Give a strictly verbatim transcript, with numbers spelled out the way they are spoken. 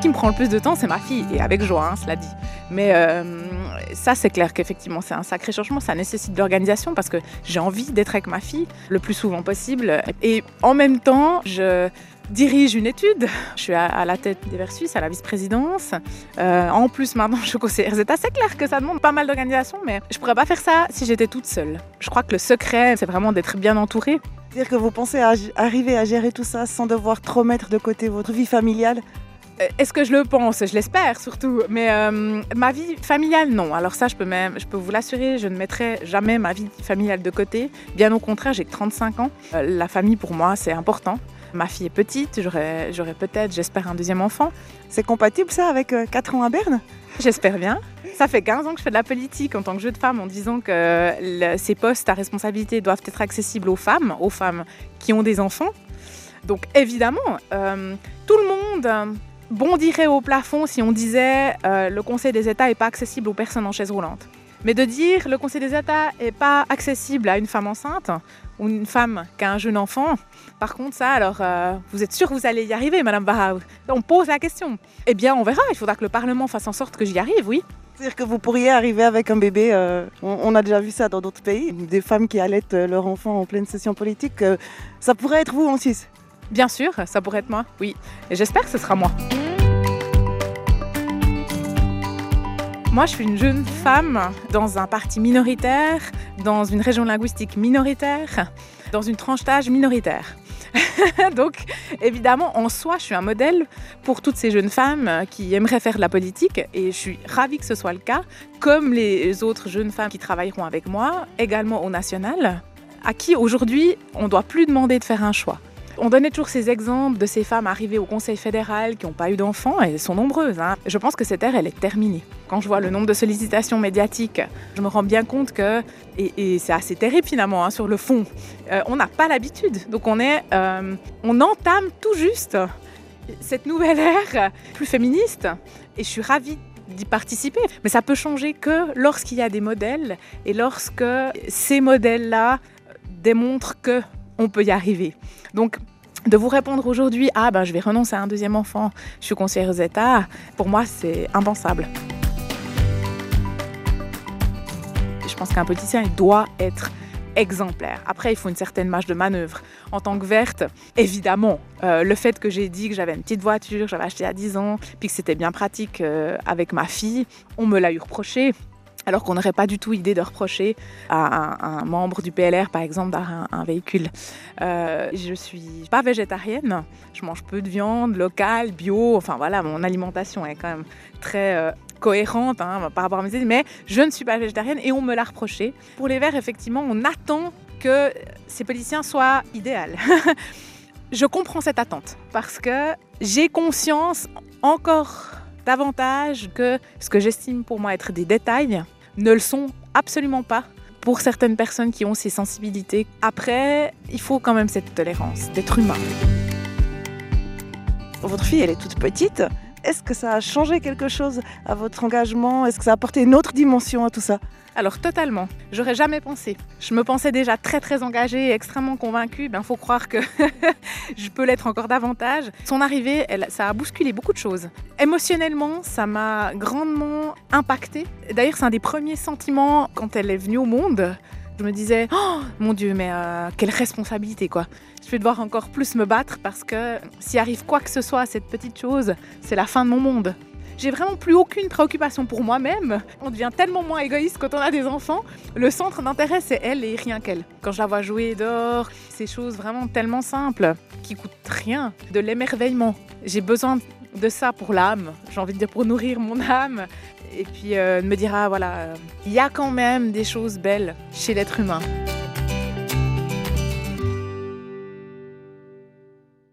qui me prend le plus de temps, c'est ma fille, et avec joie, hein, cela dit. Mais euh, ça, c'est clair qu'effectivement, c'est un sacré changement. Ça nécessite de l'organisation parce que j'ai envie d'être avec ma fille le plus souvent possible. Et en même temps, je dirige une étude. Je suis à, à la tête des Versus, à la vice-présidence. Euh, en plus, maintenant, je suis conseillère Z. C'est clair que ça demande pas mal d'organisation, mais je pourrais pas faire ça si j'étais toute seule. Je crois que le secret, c'est vraiment d'être bien entourée. C'est-à-dire que vous pensez à arriver à gérer tout ça sans devoir trop mettre de côté votre vie familiale ? Est-ce que je le pense? Je l'espère surtout. Mais euh, ma vie familiale, non. Alors ça, je peux, même, je peux vous l'assurer, je ne mettrai jamais ma vie familiale de côté. Bien au contraire, j'ai que trente-cinq ans. Euh, la famille, pour moi, c'est important. Ma fille est petite, j'aurai, j'aurai peut-être, j'espère, un deuxième enfant. C'est compatible ça avec euh, quatre ans à Berne ? J'espère bien. Ça fait quinze ans que je fais de la politique en tant que jeu de femme en disant que le, ces postes à responsabilité doivent être accessibles aux femmes, aux femmes qui ont des enfants. Donc évidemment, euh, tout le monde bondirait au plafond si on disait euh, le Conseil des États n'est pas accessible aux personnes en chaise roulante. Mais de dire le Conseil des États n'est pas accessible à une femme enceinte ou une femme qui a un jeune enfant, par contre ça, alors euh, vous êtes sûre que vous allez y arriver, Madame Barraud? On pose la question. Eh bien, on verra. Il faudra que le Parlement fasse en sorte que j'y arrive, oui. C'est-à-dire que vous pourriez arriver avec un bébé, euh, on, on a déjà vu ça dans d'autres pays, des femmes qui allaitent leur enfant en pleine session politique, euh, ça pourrait être vous en Suisse? Bien sûr, ça pourrait être moi, oui. Et j'espère que ce sera moi. Moi, je suis une jeune femme dans un parti minoritaire, dans une région linguistique minoritaire, dans une tranche d'âge minoritaire. Donc, évidemment, en soi, je suis un modèle pour toutes ces jeunes femmes qui aimeraient faire de la politique et je suis ravie que ce soit le cas, comme les autres jeunes femmes qui travailleront avec moi, également au national, à qui aujourd'hui, on ne doit plus demander de faire un choix. On donnait toujours ces exemples de ces femmes arrivées au Conseil fédéral qui n'ont pas eu d'enfants, et elles sont nombreuses. Hein. Je pense que cette ère, elle est terminée. Quand je vois le nombre de sollicitations médiatiques, je me rends bien compte que, et, et c'est assez terrible finalement, hein, sur le fond, euh, on n'a pas l'habitude. Donc on, est, euh, on entame tout juste cette nouvelle ère plus féministe, et je suis ravie d'y participer. Mais ça peut changer que lorsqu'il y a des modèles, et lorsque ces modèles-là démontrent que on peut y arriver. Donc, de vous répondre aujourd'hui, ah ben je vais renoncer à un deuxième enfant, je suis conseillère Z A, pour moi c'est impensable. Je pense qu'un politicien il doit être exemplaire. Après, il faut une certaine marge de manœuvre. En tant que verte, évidemment, euh, le fait que j'ai dit que j'avais une petite voiture, j'avais acheté à dix ans, puis que c'était bien pratique euh, avec ma fille, on me l'a eu reproché. Alors qu'on n'aurait pas du tout idée de reprocher à un, un membre du P L R, par exemple, d'avoir un, un véhicule. Euh, je ne suis pas végétarienne, je mange peu de viande, locale, bio, enfin voilà, mon alimentation est quand même très euh, cohérente hein, par rapport à mes idées, mais je ne suis pas végétarienne et on me l'a reproché. Pour les Verts, effectivement, on attend que ces politiciens soient idéaux. Je comprends cette attente parce que j'ai conscience encore davantage que ce que j'estime pour moi être des détails ne le sont absolument pas pour certaines personnes qui ont ces sensibilités. Après, il faut quand même cette tolérance d'être humain. Votre fille, elle est toute petite. Est-ce que ça a changé quelque chose à votre engagement? Est-ce que ça a apporté une autre dimension à tout ça? Alors totalement, j'aurais jamais pensé. Je me pensais déjà très très engagée, extrêmement convaincue. Ben faut croire que je peux l'être encore davantage. Son arrivée, elle, ça a bousculé beaucoup de choses. Émotionnellement, ça m'a grandement impactée. D'ailleurs, c'est un des premiers sentiments quand elle est venue au monde. Je me disais, oh mon Dieu, mais euh, quelle responsabilité quoi. Je vais devoir encore plus me battre parce que s'il arrive quoi que ce soit à cette petite chose, c'est la fin de mon monde. J'ai vraiment plus aucune préoccupation pour moi-même. On devient tellement moins égoïste quand on a des enfants. Le centre d'intérêt, c'est elle et rien qu'elle. Quand je la vois jouer dehors, ces choses vraiment tellement simples, qui coûtent rien, de l'émerveillement. J'ai besoin de ça pour l'âme, j'ai envie de dire pour nourrir mon âme. Et puis euh, me dire, ah voilà, il euh, y a quand même des choses belles chez l'être humain.